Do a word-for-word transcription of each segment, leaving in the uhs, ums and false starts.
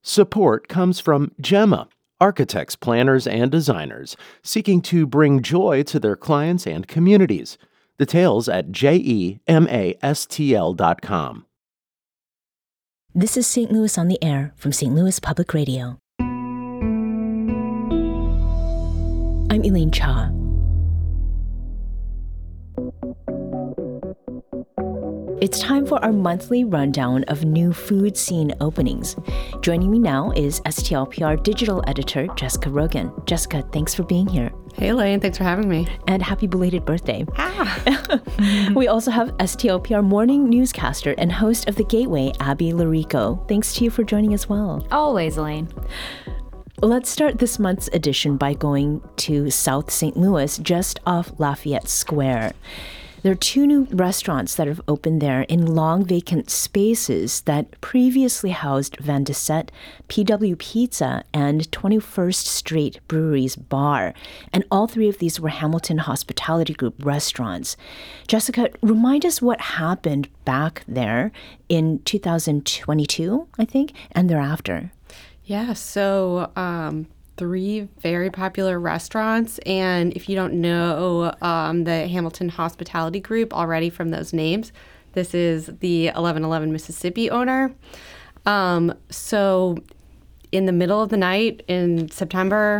Support comes from Gemma, architects, planners, and designers seeking to bring joy to their clients and communities. Details at gemastl dot com. This is Saint Louis on the Air from Saint Louis Public Radio. I'm Elaine Cha. It's time for our monthly rundown of new food scene openings. Joining me now is S T L P R digital editor Jessica Rogan. Jessica, thanks for being here. Hey, Elaine. Thanks for having me. And happy belated birthday. Ah. We also have S T L P R morning newscaster and host of The Gateway, Abby Larico. Thanks to you for joining as well. Always, Elaine. Let's start this month's edition by going to South Saint Louis, just off Lafayette Square. There are two new restaurants that have opened there in long vacant spaces that previously housed Van de Sette, P W Pizza, and twenty-first Street Brewery's bar. And all three of these were Hamilton Hospitality Group restaurants. Jessica, remind us what happened back there in two thousand twenty-two, I think, and thereafter. Yeah, so um, three very popular restaurants. And if you don't know um, the Hamilton Hospitality Group already from those names, this is the eleven eleven Mississippi owner. Um, so in the middle of the night in September,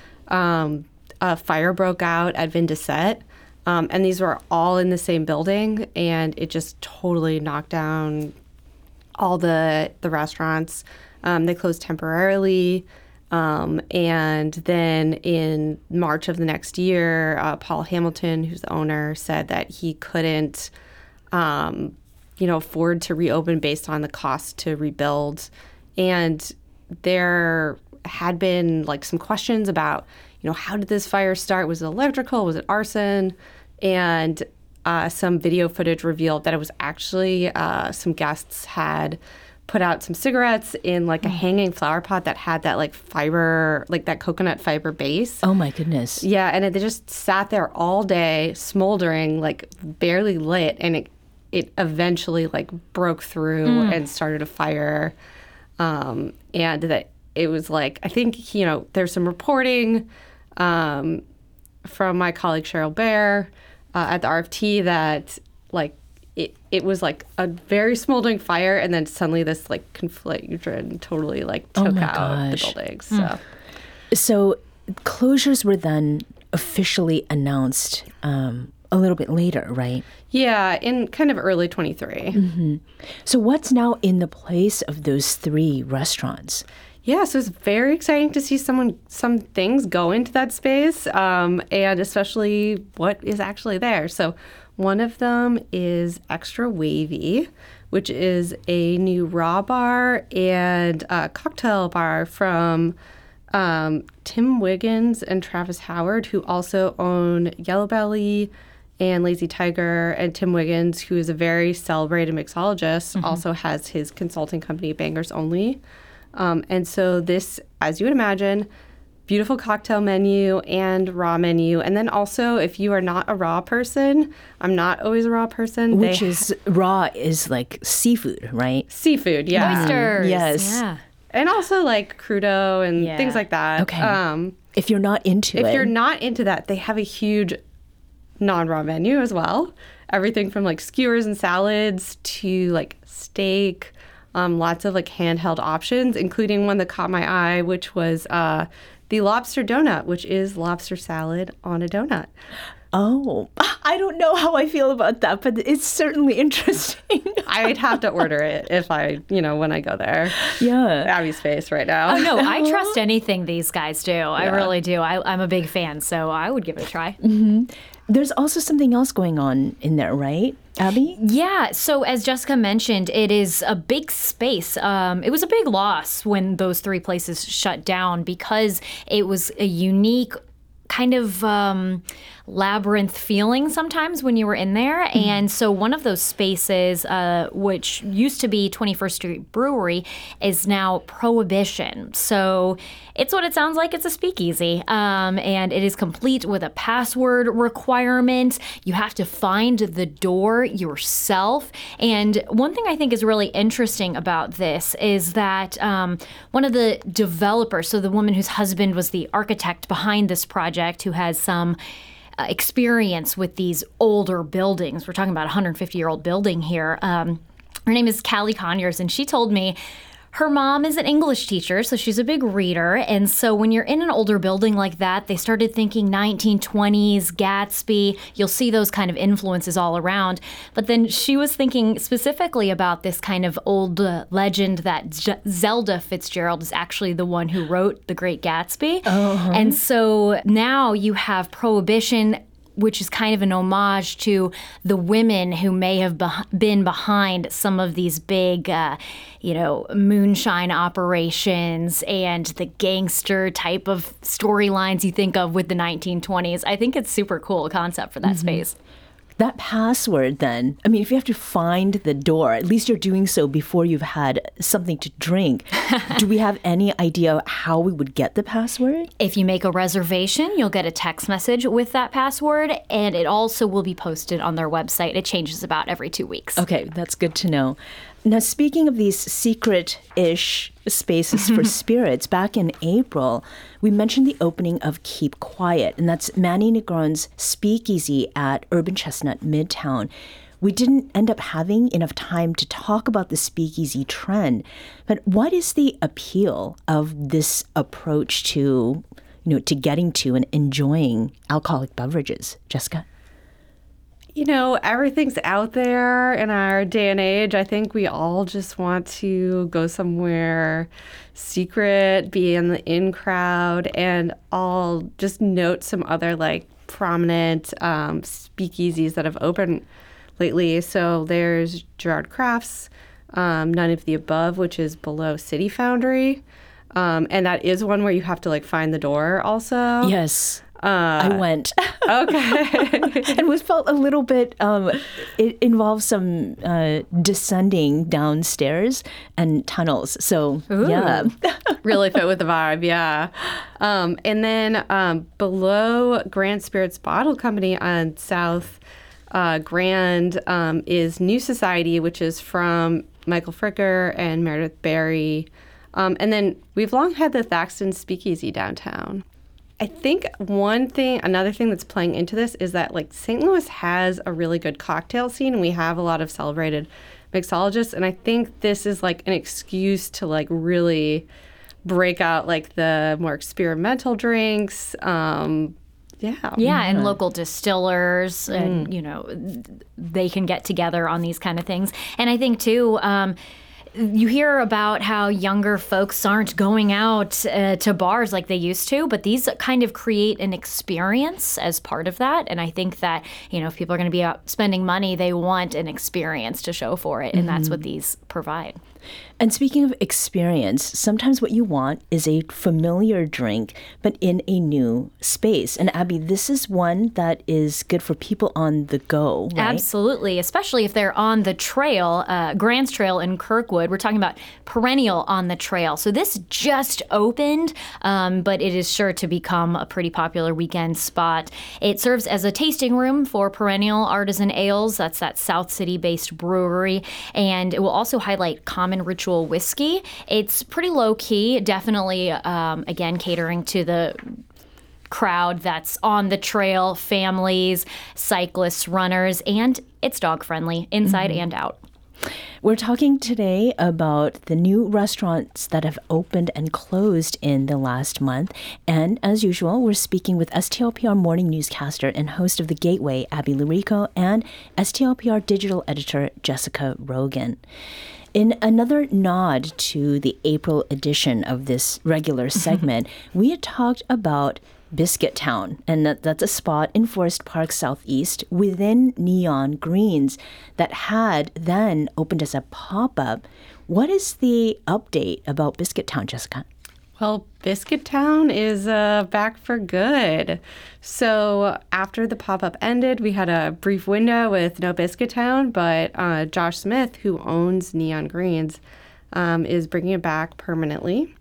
um, a fire broke out at Van de Sette. Um, and these were all in the same building. And it just totally knocked down all the the restaurants. Um, they closed temporarily. Um, and then in March of the next year, uh, Paul Hamilton, who's the owner, said that he couldn't, um, you know, afford to reopen based on the cost to rebuild. And there had been like some questions about, you know, how did this fire start? Was it electrical? Was it arson? And uh, some video footage revealed that it was actually uh, some guests had put out some cigarettes in like a hanging flower pot that had that like fiber, like that coconut fiber base. Oh my goodness. Yeah, and it, they just sat there all day, smoldering, like barely lit, and it it eventually like broke through mm. and started a fire. Um, and that it was like, I think, you know, there's some reporting um, from my colleague Cheryl Bear uh, at the R F T that like It, it was like a very smoldering fire, and then suddenly this like conflagration totally like took oh out gosh. the buildings. So. Mm. so closures were then officially announced um, a little bit later, right? Yeah, in kind of early twenty-three. Mm-hmm. So what's now in the place of those three restaurants? Yeah, so it's very exciting to see someone, some things go into that space, um, and especially what is actually there. So one of them is Extra Wavy, which is a new raw bar and uh, cocktail bar from um, Tim Wiggins and Travis Howard, who also own Yellow Belly and Lazy Tiger. And Tim Wiggins, who is a very celebrated mixologist, mm-hmm. also has his consulting company, Bangers Only. Um, and so this, as you would imagine, beautiful cocktail menu and raw menu. And then also, if you are not a raw person, I'm not always a raw person. Which is, ha- raw is like seafood, right? Seafood, yeah. Oysters. Um, yes. Yeah. And also like crudo and yeah. things like that. Okay. Um, if you're not into if it. If you're not into that, they have a huge non-raw menu as well. Everything from like skewers and salads to like steak. Um, lots of like handheld options, including one that caught my eye, which was uh, the lobster donut, which is lobster salad on a donut. Oh, I don't know how I feel about that, but it's certainly interesting. I'd have to order it if I, you know, when I go there. Yeah. Abby's face right now. Oh, no, I trust anything these guys do. I Yeah. really do. I, I'm a big fan, so I would give it a try. Mm-hmm. There's also something else going on in there, right, Abby? Yeah. So as Jessica mentioned, it is a big space. Um, it was a big loss when those three places shut down because it was a unique kind of um, labyrinth feeling sometimes when you were in there. Mm-hmm. And so one of those spaces, uh, which used to be twenty-first Street Brewery, is now Prohibition. So it's what it sounds like. It's a speakeasy. Um, and it is complete with a password requirement. You have to find the door yourself. And one thing I think is really interesting about this is that um, one of the developers, so the woman whose husband was the architect behind this project, who has some uh, experience with these older buildings. We're talking about a one hundred fifty-year-old building here. Um, her name is Callie Conyers, and she told me her mom is an English teacher, so she's a big reader. And so when you're in an older building like that, they started thinking nineteen twenties, Gatsby. You'll see those kind of influences all around. But then she was thinking specifically about this kind of old uh, legend that J- Zelda Fitzgerald is actually the one who wrote The Great Gatsby. Uh-huh. And so now you have Prohibition, which is kind of an homage to the women who may have be- been behind some of these big, uh, you know, moonshine operations and the gangster type of storylines you think of with the nineteen twenties. I think it's super cool concept for that mm-hmm. space. That password then, I mean, if you have to find the door, at least you're doing so before you've had something to drink. Do we have any idea how we would get the password? If you make a reservation, you'll get a text message with that password, and it also will be posted on their website. It changes about every two weeks. Okay, that's good to know. Now, speaking of these secret-ish spaces for spirits, back in April, we mentioned the opening of Keep Quiet, and that's Manny Negron's speakeasy at Urban Chestnut Midtown. We didn't end up having enough time to talk about the speakeasy trend, but what is the appeal of this approach to, you know, to getting to and enjoying alcoholic beverages, Jessica? You know, everything's out there in our day and age. I think we all just want to go somewhere secret, be in the in crowd, and I'll just note some other like prominent um, speakeasies that have opened lately. So there's Gerard Crafts, um, None of the Above, which is below City Foundry. Um, and that is one where you have to like find the door also. Yes. Uh, I went. Okay. And was felt a little bit, um, it involves some uh, descending downstairs and tunnels. So, Ooh. yeah. Really fit with the vibe, yeah. Um, and then um, below Grand Spirits Bottle Company on South uh, Grand um, is New Society, which is from Michael Fricker and Meredith Berry. Um, and then we've long had the Thaxton Speakeasy downtown. I think one thing, another thing that's playing into this is that like Saint Louis has a really good cocktail scene, and we have a lot of celebrated mixologists. And I think this is like an excuse to like really break out like the more experimental drinks. Um, yeah. Yeah, yeah, and local distillers, mm. and you know, they can get together on these kind of things. And I think too, um, you hear about how younger folks aren't going out uh, to bars like they used to, but these kind of create an experience as part of that. And I think that, you know, if people are going to be out spending money, they want an experience to show for it. And mm-hmm. that's what these provide. And speaking of experience, sometimes what you want is a familiar drink, but in a new space. And Abby, this is one that is good for people on the go, right? Absolutely, especially if they're on the trail, uh, Grants Trail in Kirkwood. We're talking about Perennial on the trail. So this just opened, um, but it is sure to become a pretty popular weekend spot. It serves as a tasting room for Perennial Artisan Ales. That's that South City-based brewery. And it will also highlight common ritual whiskey. It's pretty low-key, definitely, um, again, catering to the crowd that's on the trail, families, cyclists, runners, and it's dog-friendly inside mm-hmm. and out. We're talking today about the new restaurants that have opened and closed in the last month. And as usual, we're speaking with S T L P R morning newscaster and host of The Gateway, Abby Larico, and S T L P R digital editor, Jessica Rogan. In another nod to the April edition of this regular segment, we had talked about Biscuit Town, and that, that's a spot in Forest Park Southeast within Neon Greens that had then opened as a pop-up. What is the update about Biscuit Town, Jessica? Well, Biscuit Town is uh, back for good. So after the pop-up ended, we had a brief window with no Biscuit Town, but uh, Josh Smith, who owns Neon Greens, um, is bringing it back permanently.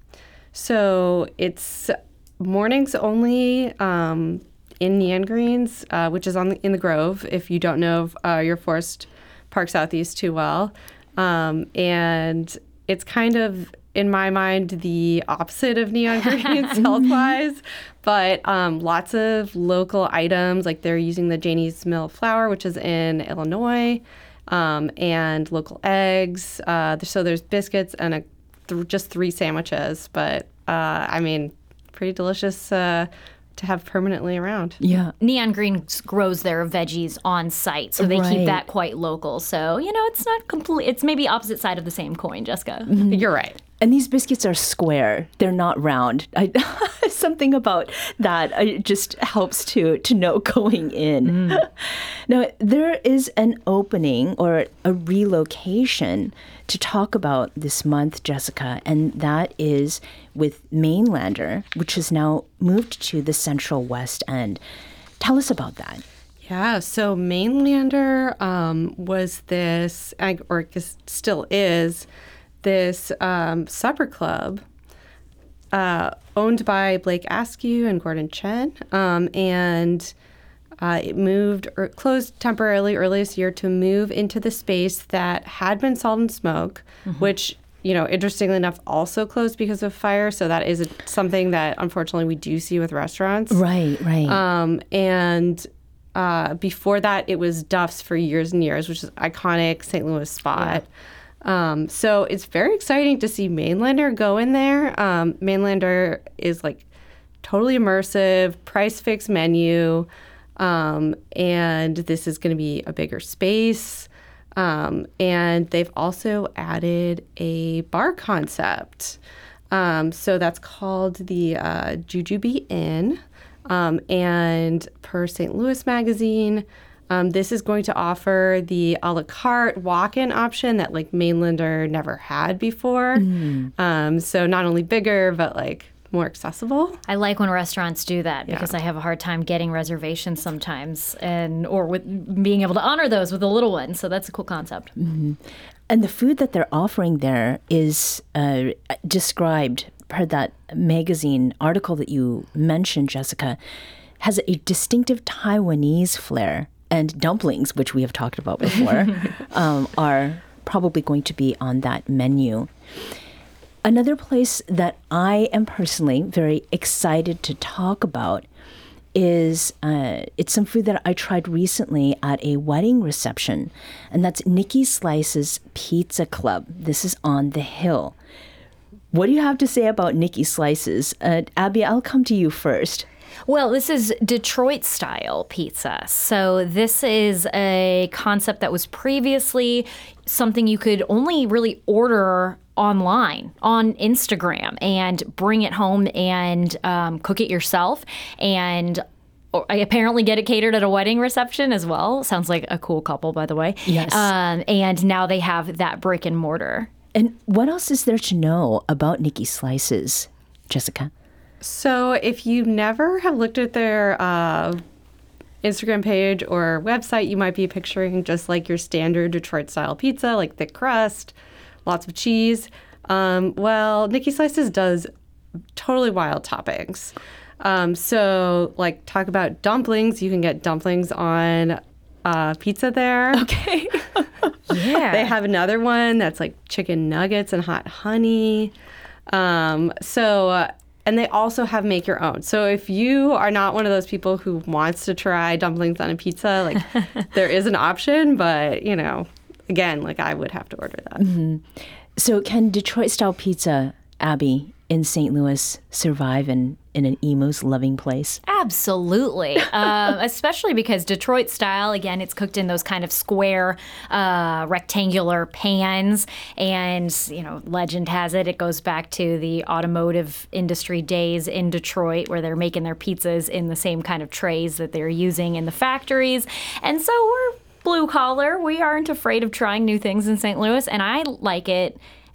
So it's mornings only um, in Neon Greens, uh, which is on the, in the Grove, if you don't know uh, your Forest Park Southeast too well. Um, and it's kind of, in my mind, the opposite of Neon Greens health-wise, but um, lots of local items, like they're using the Janie's Mill flour, which is in Illinois, um, and local eggs. Uh, so there's biscuits and a, th- just three sandwiches, but uh, I mean, pretty delicious uh, to have permanently around. Yeah. Neon Greens grows their veggies on site, so they Right. keep that quite local. So, you know, it's not complete. It's maybe opposite side of the same coin, Jessica. You're right. And these biscuits are square. They're not round. I, something about that uh, just helps to, to know going in. Mm. Now, there is an opening or a relocation to talk about this month, Jessica, and that is with Mainlander, which has now moved to the Central West End. Tell us about that. Yeah, so Mainlander um, was this, or still is, this um, supper club uh, owned by Blake Askew and Gordon Chen, um, and uh, it moved or closed temporarily early this year to move into the space that had been Salt and Smoke, mm-hmm. which, you know, interestingly enough, also closed because of fire. So that is a, something that unfortunately we do see with restaurants. Right, right. Um, and uh, before that, it was Duff's for years and years, which is an iconic Saint Louis spot. Yeah. Um, so it's very exciting to see Mainlander go in there. Um, Mainlander is like totally immersive, price fixed menu, um, and this is going to be a bigger space. Um, and they've also added a bar concept. Um, so that's called the uh, Jujube Inn. Um, and per Saint Louis Magazine, Um, this is going to offer the a la carte walk-in option that like Mainlander never had before. Mm. Um, so not only bigger, but like more accessible. I like when restaurants do that Yeah. because I have a hard time getting reservations sometimes, and or with being able to honor those with a little one. So that's a cool concept. Mm-hmm. And the food that they're offering there is uh, described per that magazine article that you mentioned, Jessica, has a distinctive Taiwanese flair. And dumplings, which we have talked about before, um, are probably going to be on that menu. Another place that I am personally very excited to talk about is uh, it's some food that I tried recently at a wedding reception, and that's Nikki Slice's Pizza Club. This is on the Hill. What do you have to say about Nikki Slice's? Uh, Abby, I'll come to you first. Well, this is Detroit-style pizza. So this is a concept that was previously something you could only really order online on Instagram and bring it home and um, cook it yourself. And I apparently get it catered at a wedding reception as well. Sounds like a cool couple, by the way. Yes. Um, and now they have that brick and mortar. And what else is there to know about Nikki Slice's, Jessica? So if you never have looked at their uh, Instagram page or website, you might be picturing just like your standard Detroit-style pizza, like thick crust, lots of cheese. Um, well, Nikki Slice's does totally wild toppings. Um, so like talk about dumplings. You can get dumplings on uh, pizza there. Okay. Yeah. They have another one that's like chicken nuggets and hot honey. Um, so... Uh, And they also have make your own. So if you are not one of those people who wants to try dumplings on a pizza, like there is an option, but you know, again, like I would have to order that. Mm-hmm. So can Detroit-style pizza, Abby, in Saint Louis survive in, in an emo's loving place? Absolutely. uh, especially because Detroit style, again, it's cooked in those kind of square, uh, rectangular pans. And, you know, legend has it, it goes back to the automotive industry days in Detroit where they're making their pizzas in the same kind of trays that they're using in the factories. And so we're blue collar. We aren't afraid of trying new things in Saint Louis. And I like it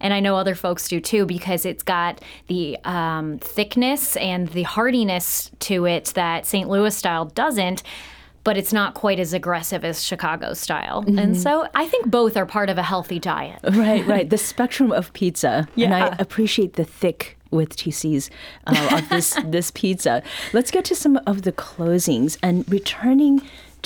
and I know other folks do too, because it's got the um, thickness and the hardiness to it that Saint Louis style doesn't, but it's not quite as aggressive as Chicago style. Mm-hmm. And so I think both are part of a healthy diet. Right, right. The spectrum of pizza. Yeah. And I appreciate the thick with T C's uh, of this, this pizza. Let's get to some of the closings. And returning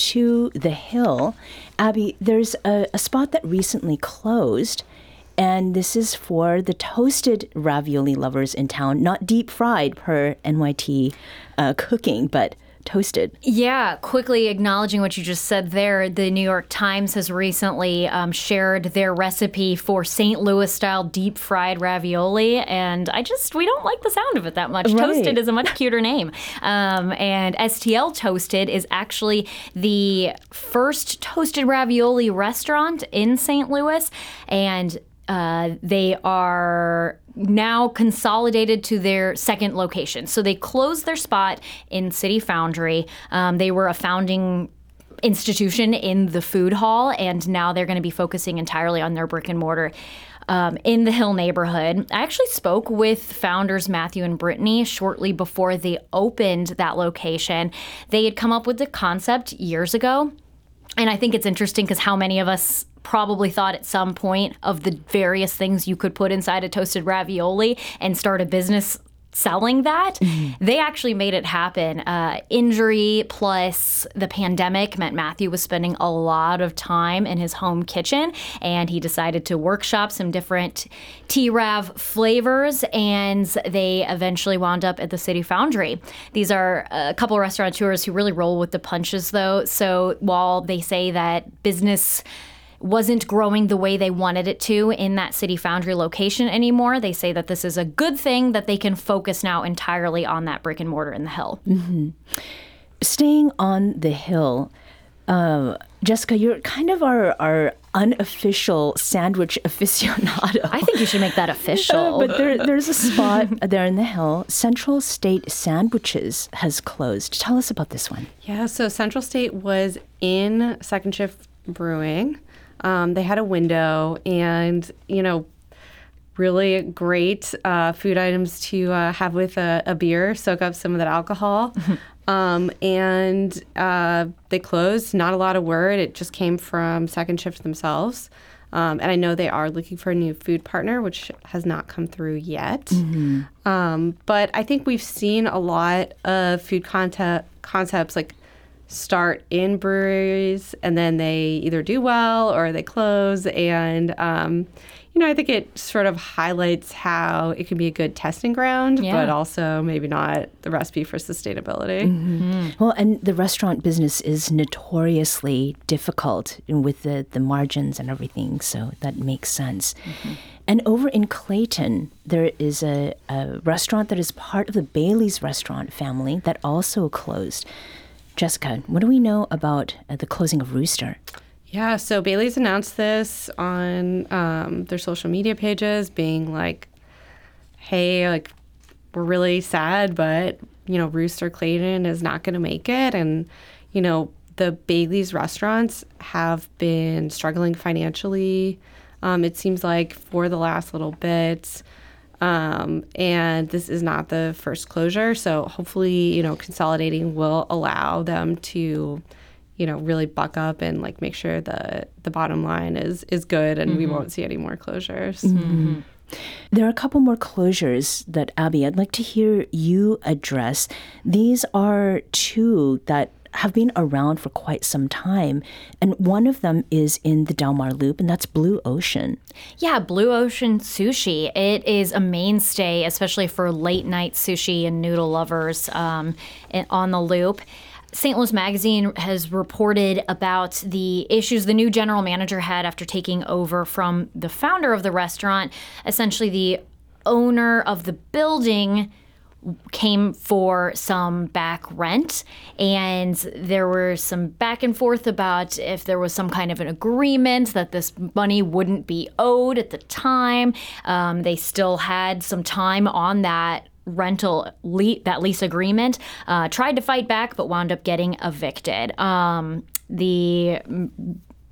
to the Hill, Abby, there's a, a spot that recently closed, and this is for the toasted ravioli lovers in town, not deep fried per N Y T uh, cooking, but toasted. Yeah, quickly acknowledging what you just said there, the New York Times has recently um, shared their recipe for Saint Louis style deep fried ravioli, and I just, we don't like the sound of it that much. Right. Toasted is a much cuter name. Um, and S T L Toasted is actually the first toasted ravioli restaurant in Saint Louis, and uh, they are now consolidated to their second location. So they closed their spot in City Foundry. Um, they were a founding institution in the food hall, and now they're going to be focusing entirely on their brick and mortar um, in the Hill neighborhood. I actually spoke with founders Matthew and Brittany shortly before they opened that location. They had come up with the concept years ago, and I think it's interesting because how many of us probably thought at some point of the various things you could put inside a toasted ravioli and start a business selling that. Mm-hmm. They actually made it happen. Uh, injury plus the pandemic meant Matthew was spending a lot of time in his home kitchen, and he decided to workshop some different T-Rav flavors, and they eventually wound up at the City Foundry. These are a couple of restaurateurs who really roll with the punches, though. So while they say that business wasn't growing the way they wanted it to in that City Foundry location anymore, they say that this is a good thing that they can focus now entirely on that brick and mortar in the Hill. Mm-hmm. Staying on the Hill, uh, Jessica, you're kind of our, our unofficial sandwich aficionado. I think you should make that official. Uh, but there, there's a spot there in the Hill. Central State Sandwiches has closed. Tell us about this one. Yeah, so Central State was in Second Shift Brewing. Um, they had a window and, you know, really great uh, food items to uh, have with a, a beer, soak up some of that alcohol. um, and uh, they closed. Not a lot of word. It just came from Second Shift themselves. Um, and I know they are looking for a new food partner, which has not come through yet. Mm-hmm. Um, but I think we've seen a lot of food concept, concepts like start in breweries, and then they either do well or they close. And, um, you know, I think it sort of highlights how it can be a good testing ground, yeah. but also maybe not the recipe for sustainability. Mm-hmm. Well, and the restaurant business is notoriously difficult with the, the margins and everything, so that makes sense. Mm-hmm. And over in Clayton, there is a, a restaurant that is part of the Bailey's restaurant family that also closed. Jessica, what do we know about uh, the closing of Rooster? Yeah, so Bailey's announced this on um, their social media pages, being like, hey, like, we're really sad, but, you know, Rooster Clayton is not going to make it. And, you know, the Bailey's restaurants have been struggling financially, um, it seems like, for the last little bit. Um, and this is not the first closure. So hopefully, you know, consolidating will allow them to, you know, really buck up and like make sure the the bottom line is is good, and mm-hmm. we won't see any more closures. Mm-hmm. There are a couple more closures that, Abby, I'd like to hear you address. These are two that have been around for quite some time, and one of them is in the Del Mar Loop, and that's Blue Ocean. Yeah, Blue Ocean Sushi. It is a mainstay, especially for late night sushi and noodle lovers um, on the Loop. Saint Louis Magazine has reported about the issues the new general manager had after taking over from the founder of the restaurant. Essentially, the owner of the building came for some back rent, and there were some back and forth about if there was some kind of an agreement that this money wouldn't be owed at the time. Um, they still had some time on that rental le- that lease agreement, uh, tried to fight back but wound up getting evicted. Um, the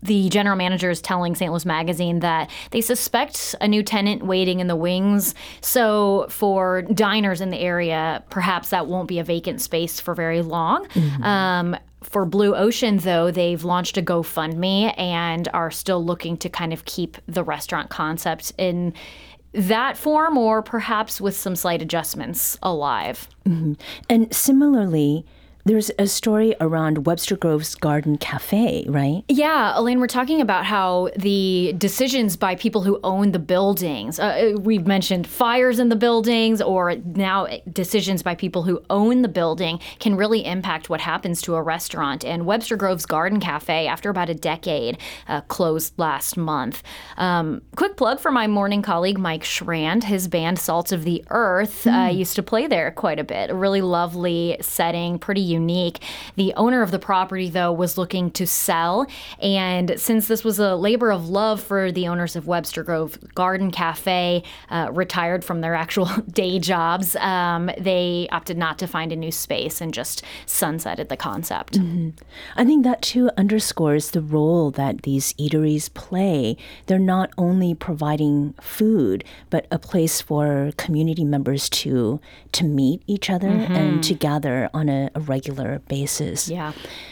the general manager is telling Saint Louis Magazine that they suspect a new tenant waiting in the wings. So for diners in the area, perhaps that won't be a vacant space for very long. Mm-hmm. Um, for Blue Ocean, though, they've launched a GoFundMe and are still looking to kind of keep the restaurant concept in that form, or perhaps with some slight adjustments, alive. Mm-hmm. And similarly, there's a story around Webster Grove's Garden Cafe, right? Yeah, Elaine, we're talking about how the decisions by people who own the buildings, uh, we've mentioned fires in the buildings, or now decisions by people who own the building can really impact what happens to a restaurant. And Webster Grove's Garden Cafe, after about a decade, uh, closed last month. Um, quick plug for my morning colleague, Mike Schrand. His band Salt of the Earth mm. uh, used to play there quite a bit. A really lovely setting, pretty unique. unique. The owner of the property, though, was looking to sell. And since this was a labor of love for the owners of Webster Grove Garden Cafe, uh, retired from their actual day jobs, um, they opted not to find a new space and just sunsetted the concept. Mm-hmm. I think that, too, underscores the role that these eateries play. They're not only providing food, but a place for community members to, to meet each other mm-hmm. and to gather on a, a regular basis. Yeah.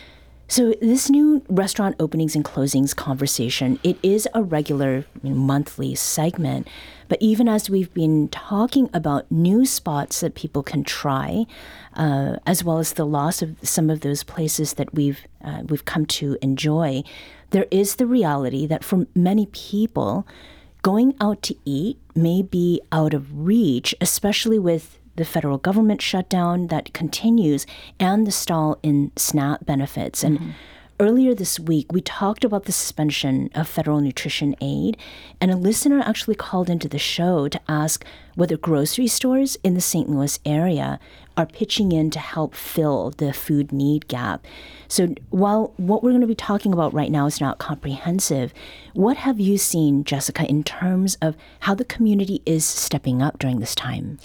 So this new restaurant openings and closings conversation, it is a regular monthly segment. But even as we've been talking about new spots that people can try, uh, as well as the loss of some of those places that we've uh, we've come to enjoy, there is the reality that for many people, going out to eat may be out of reach, especially with the federal government shutdown that continues and the stall in SNAP benefits. And mm-hmm. earlier this week, we talked about the suspension of federal nutrition aid, and a listener actually called into the show to ask whether grocery stores in the Saint Louis area are pitching in to help fill the food need gap. So while what we're going to be talking about right now is not comprehensive, what have you seen, Jessica, in terms of how the community is stepping up during this time?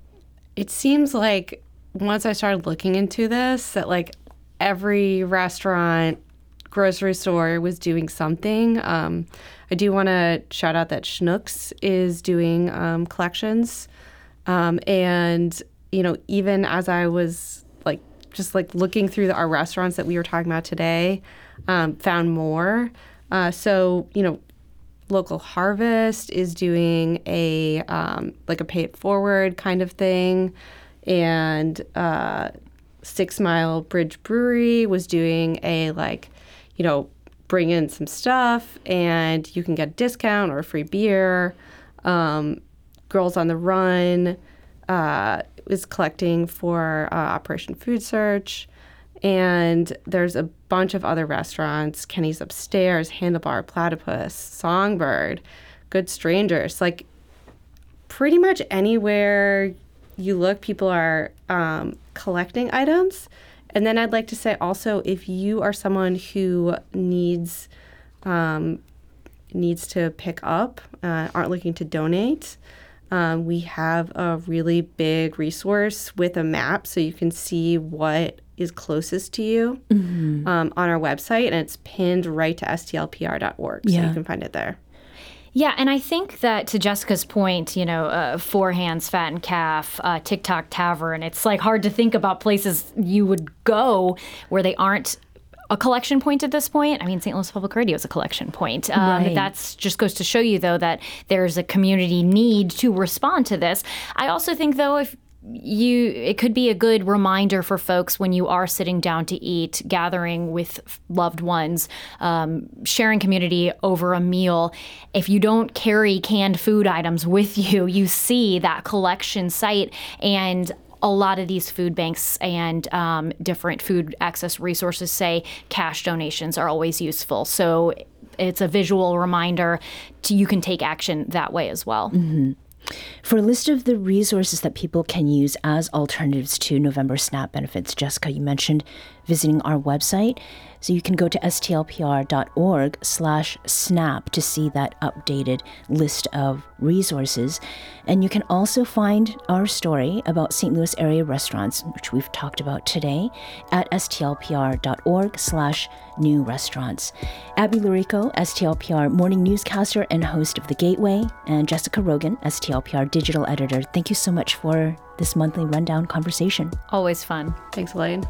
It seems like once I started looking into this, that like every restaurant, grocery store was doing something. Um, I do want to shout out that Schnucks is doing um, collections. Um, and, you know, even as I was like just like looking through the, our restaurants that we were talking about today, um, found more. Uh, so, you know, Local Harvest is doing a um, like a pay it forward kind of thing, and uh, Six Mile Bridge Brewery was doing a like, you know, bring in some stuff and you can get a discount or a free beer. Um, Girls on the Run uh, is collecting for uh, Operation Food Search. And there's a bunch of other restaurants, Kenny's Upstairs, Handlebar, Platypus, Songbird, Good Strangers. Like pretty much anywhere you look, people are um, collecting items. And then I'd like to say also, if you are someone who needs um, needs to pick up, uh, aren't looking to donate, um, we have a really big resource with a map so you can see what is closest to you mm-hmm. um, on our website, and it's pinned right to S T L P R dot org, so yeah. you can find it there. Yeah, and I think that to Jessica's point, you know, uh, Four Hands, Fat and Calf, uh, TikTok Tavern, it's like hard to think about places you would go where they aren't a collection point at this point. I mean, Saint Louis Public Radio is a collection point. Um, right. That's just goes to show you, though, that there's a community need to respond to this. I also think, though, if you it could be a good reminder for folks when you are sitting down to eat, gathering with loved ones, um, sharing community over a meal. If you don't carry canned food items with you, you see that collection site, and a lot of these food banks and um, different food access resources say cash donations are always useful. So it's a visual reminder to you can take action that way as well. Mm-hmm. For a list of the resources that people can use as alternatives to November SNAP benefits, Jessica, you mentioned visiting our website. So you can go to stlpr.org slash snap to see that updated list of resources. And you can also find our story about Saint Louis area restaurants, which we've talked about today, at stlpr.org slash new restaurants. Abby Lurico, S T L P R morning newscaster and host of The Gateway, and Jessica Rogan, S T L P R digital editor. Thank you so much for this monthly rundown conversation. Always fun. Thanks, Elaine.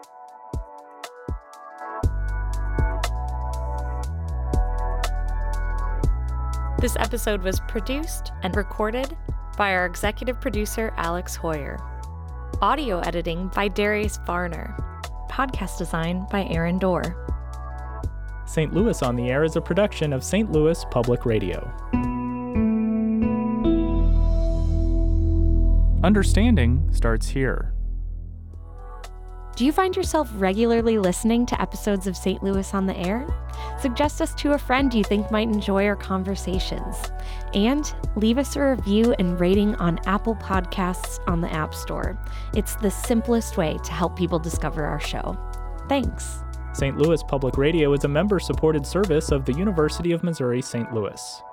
This episode was produced and recorded by our executive producer, Alex Hoyer. Audio editing by Darius Varner. Podcast design by Aaron Dorr. Saint Louis on the Air is a production of Saint Louis Public Radio. Understanding starts here. Do you find yourself regularly listening to episodes of Saint Louis on the Air? Suggest us to a friend you think might enjoy our conversations. And leave us a review and rating on Apple Podcasts on the App Store. It's the simplest way to help people discover our show. Thanks. Saint Louis Public Radio is a member-supported service of the University of Missouri Saint Louis.